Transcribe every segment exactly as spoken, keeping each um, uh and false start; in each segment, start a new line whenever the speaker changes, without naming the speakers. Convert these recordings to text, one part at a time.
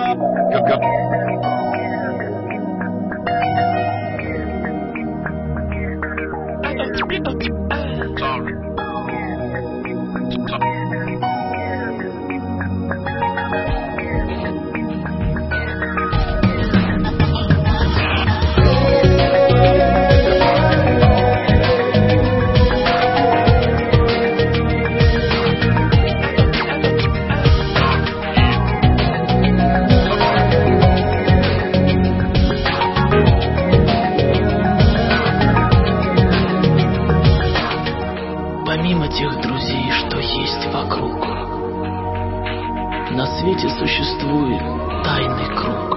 Помимо тех друзей, что есть вокруг, на свете существует тайный круг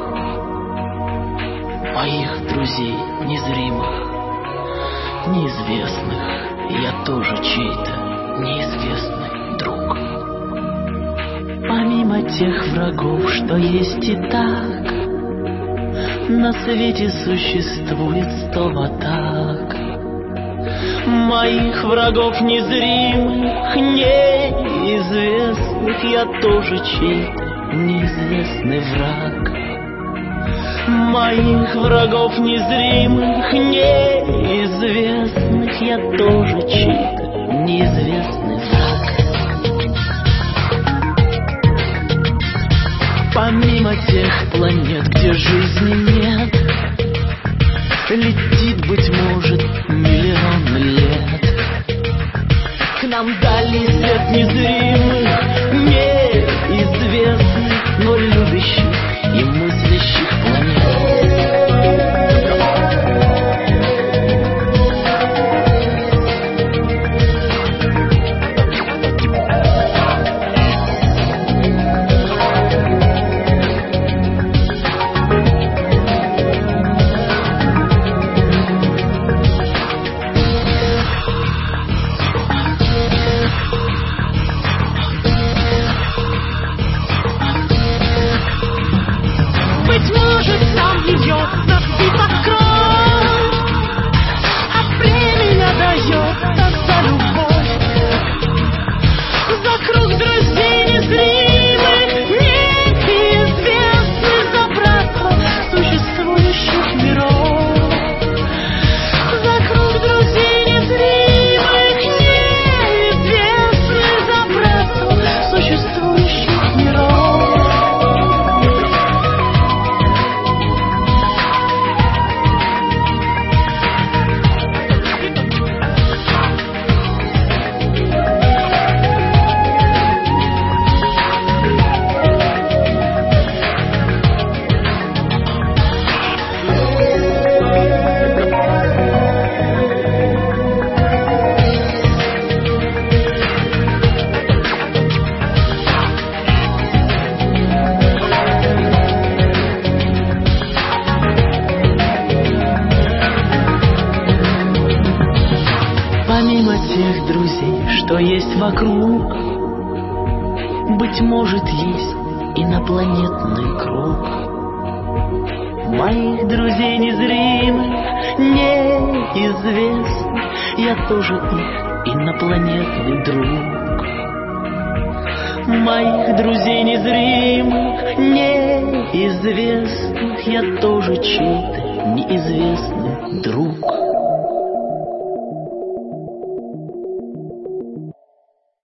моих друзей незримых, неизвестных. Я тоже чей-то неизвестный друг. Помимо тех врагов, что есть и так, на свете существует сто атак моих врагов незримых, неизвестных. Я тоже чей-то неизвестный враг. Моих врагов незримых, неизвестных. Я тоже чей-то неизвестный враг. Помимо тех планет, где жизни нет, летит, быть может, миллион лет. К нам дали свет незримых, неизвестных, но любящих и мыслящих планет. Быть может, нам ее напиток кровь от племени дает так за любовь. За круг друзей незримых, неизвестных, за братство существующих миров. За круг друзей незримых, неизвестных, за братство существующих миров. Помимо тех друзей, что есть вокруг, быть может, есть инопланетный круг моих друзей незримых, неизвестных. Я тоже их инопланетный друг. Моих друзей незримых, неизвестных. Я тоже чей-то неизвестный друг.